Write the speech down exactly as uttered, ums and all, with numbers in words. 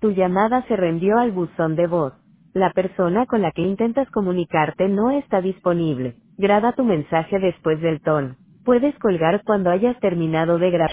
Tu llamada se reenvió al buzón de voz. La persona con la que intentas comunicarte no está disponible. Graba tu mensaje después del tono. Puedes colgar cuando hayas terminado de grabar.